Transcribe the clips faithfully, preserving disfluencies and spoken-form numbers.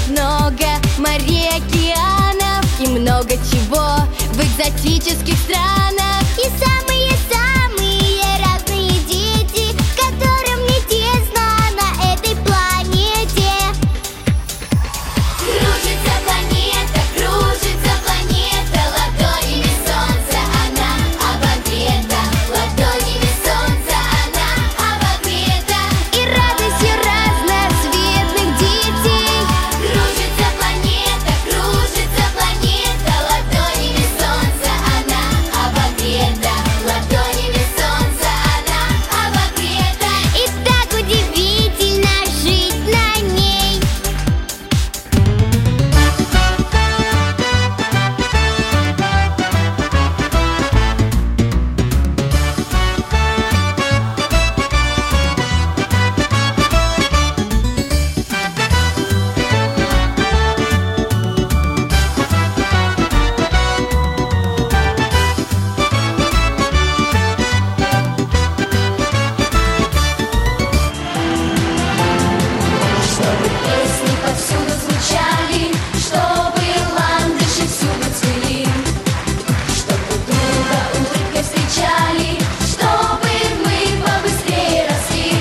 есть много морей, океанов и много чего в экзотических странах. И самые-самые разные дети, которым не тесно на этой планете. Кружится планета, кружится планета, ладонями солнца она обогрета, ладонями солнца она обогрета. И радостью разноцветных детей. Кружится планета, кружится планета, ладонями солнца она обогрета, ладонями солнца она обогрета. И так удивительно жить на ней. Чтобы песни повсюду звучали, чтобы ландыши всюду цвели, чтобы друга улыбкой встречали, чтобы мы побыстрее росли,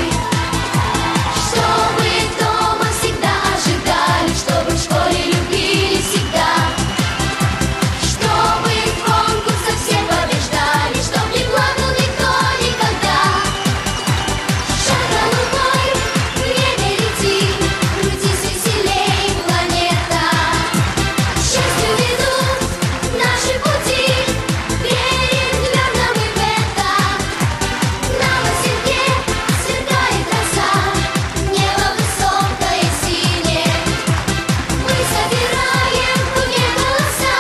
чтобы дома всегда ожидали, чтобы в школе любили всегда, чтобы в конкурсах все побеждали, чтоб не плакал никто никогда. Шаг голубой, время летит, крутись веселей, планета. К счастью ведут наши пути, верим твердо мы в это. На высоте сверкает роса, небо высокое синее. Мы собираем в дуге голоса,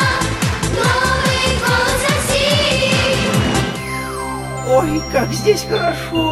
новый голос России. Ой, как здесь хорошо!